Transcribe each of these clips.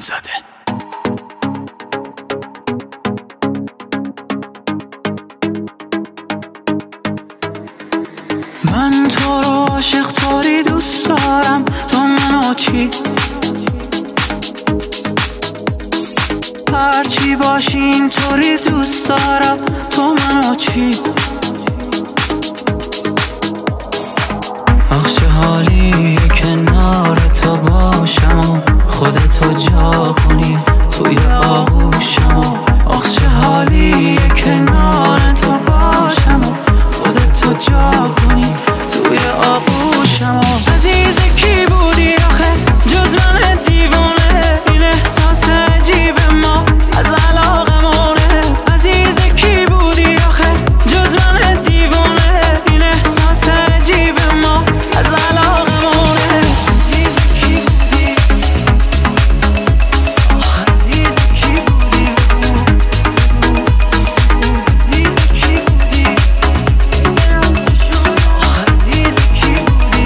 زده. من تو رو عاشق طوری دوست دارم، تو منو چی؟ هرچی باشی اینطوری دوست دارم، تو منو چی؟ آخ چه حالی کنار تو باشم و خودتو جا کنی توی آغوشم. آخ چه حالی کنار تو باشم و خودتو جا کنی توی آغوشم. عزیز کی بودی آخه جز من دیوانه، این احساس عجیب ما از علاقمونه. عزیز کی بودی آخه جز من دیوانه، این احساس عجیب ما از علاقمونه. عزیز کی بودی، عزیز کی بودی، عزیز کی بودی، عزیز کی بودی.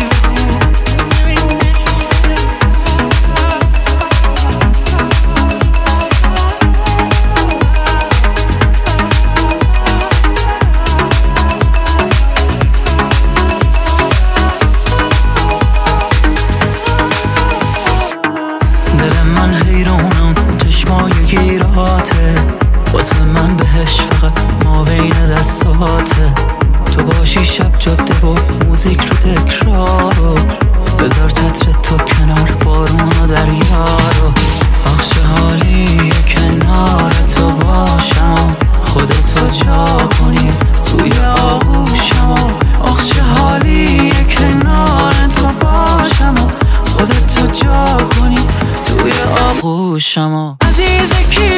دل من حیرانم، چشمای گیراته واسه من، بهش فقط ما بین دستاته. تو باشی شب جاده و موزیک رو تکرارو، بذار چتر تو کنار بارون و دریا رو. آخ چه حالی کنار تو باشم، خودتو جا کنی توی آغوشم. آخ چه حالی کنار تو باشم، خودتو جا کنی توی آغوشم. عزیز کی